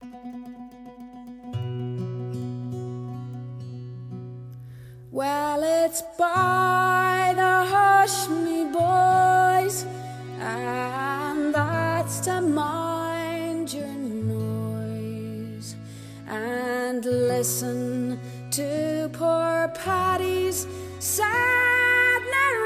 Well, it's by the hush me boys, and that's to mind your noise, and listen to poor Paddy's sad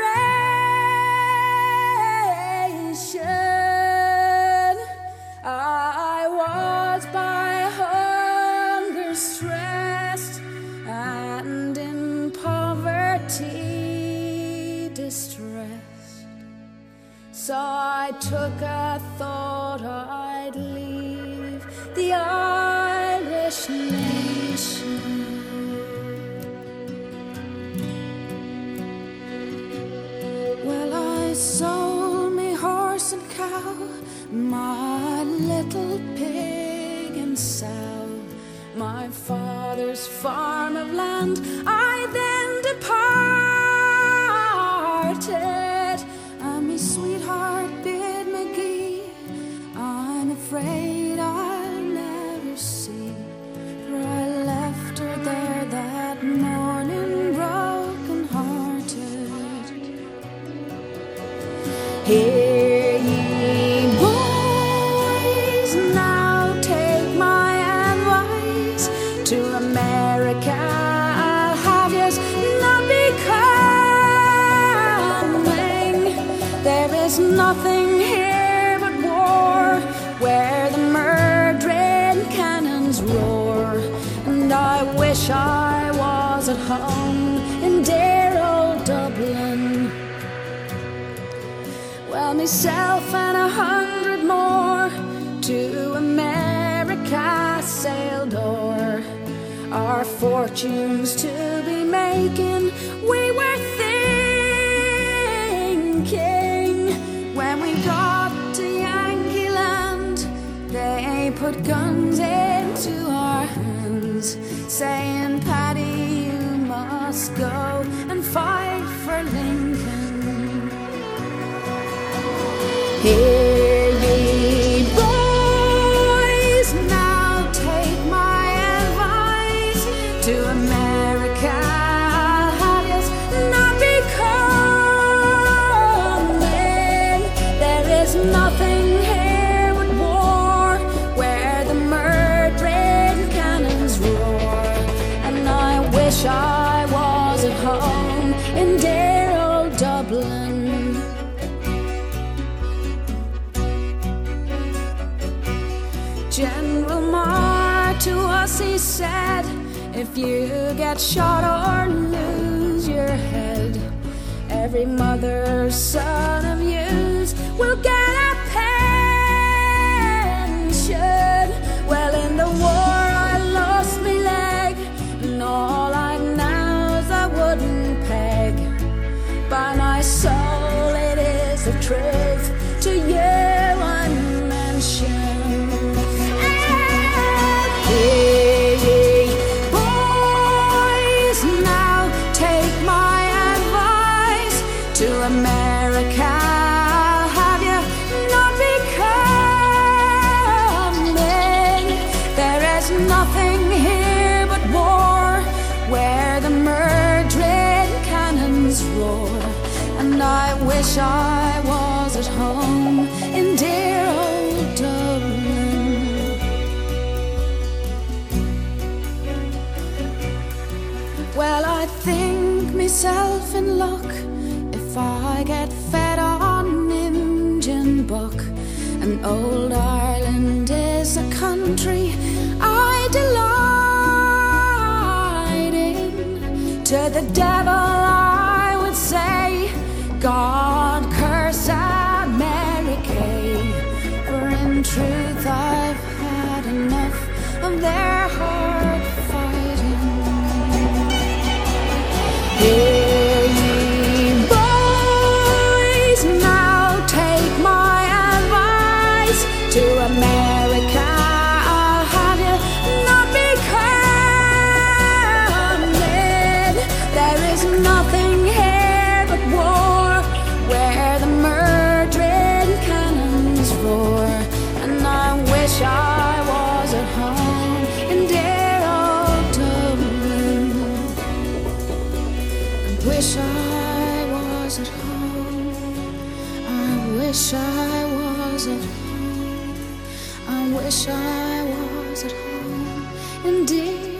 narration. I was by hunger stressed, and in poverty distressed, so I took a thought I'd leave the Irish nation. Well, I sold me horse and cow, my little pig and sow, my father's farm of land. I then departed, and me sweetheart bid me gee. I'm afraid I'll never see, for I left her there that morning broken hearted. Hear ye boys, now take my advice. To America I'll have yous not be coming. There is nothing here but war, where the murdering cannons roar. And I wish I was at home in dear old Dublin. Well, myself and 100 more to America sailed o'er, our fortunes to be making. We were thinking, when we got to Yankee land, they put guns into our hands, saying, Paddy, you must go and fight for Lincoln. Hear ye boys, now take my advice. To America I'll have yous not be coming. There is nothing here but war, where the murdering cannons roar. And I wish I was at home in dear old Dublin. General Marr to us he said, if you get shot or lose your head, every mother's son of yous will get a pension. Well, in the war I lost me leg, and all I now's a wooden peg. By my soul it is the truth to you I mention. Hear ye boys, now take my advice. To America I'll have you not be coming. There is nothing here but war, where the murdering cannons roar. And I wish I was at home in dear old Dublin. Well, I think myself in luck if I get fed on Injun buck. And old Ireland is a country I delight in. To the devil I would say, God curse America, for in truth I've had enough of their hard fighting. Hear ye boys, now take my advice. To America I'll have you not be coming. There is nothing here but war, was at home. I wish I was at home. I wish I was at home. Indeed.